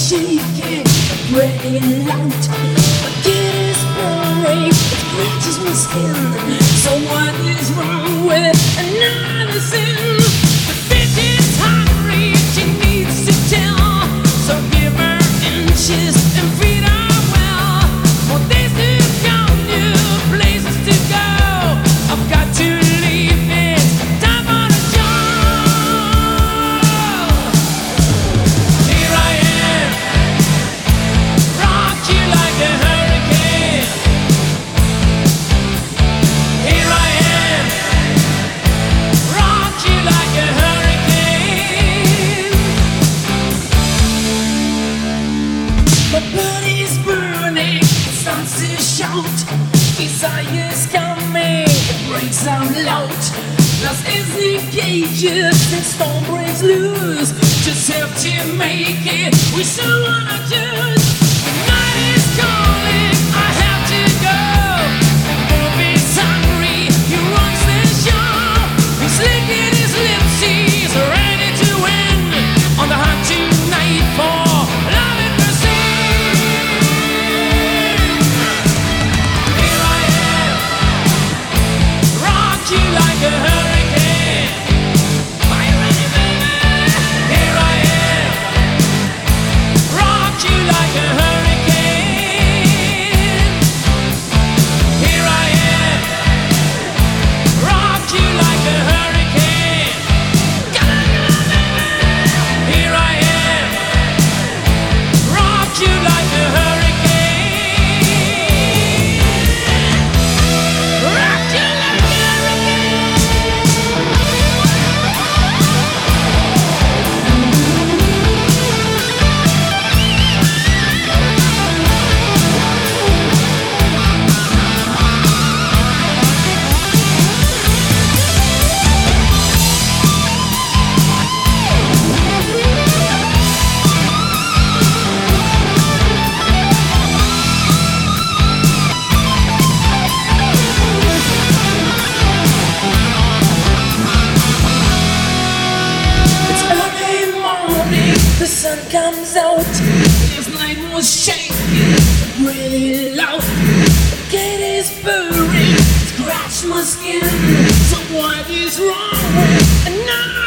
shaking, breaking out. My kid is burning, it bleaches my skin. So what is wrong with another sin? The bitch is hungry, she needs to tell. So give her inches and feed her well. More days to come, new places to go. I've got to leave this time on a job. Here I am, rock you like a hurricane. Here I am, rock you like a hurricane. My body's burning, it starts to shout. Desire's coming, it breaks out loud. Lost is the cages, and storm breaks loose. Just have to make it, we still wanna choose. The night is calling, I have to go. And Bobby's hungry, he runs the show. He's licking his lips, he's ready to win. On the hunt tonight for love and mercy. Here I am, rock you like a hurricane. Are you ready, baby? Here I am, rock you like a hurricane. Here I am, rock you like a hurricane. Come on, baby. Here I am, rock you like a hurricane. Rock you like a hurricane. It's early morning, the sun comes out. This night was shaking, really loud. The gate is burning, scratch my skin. So what is wrong with another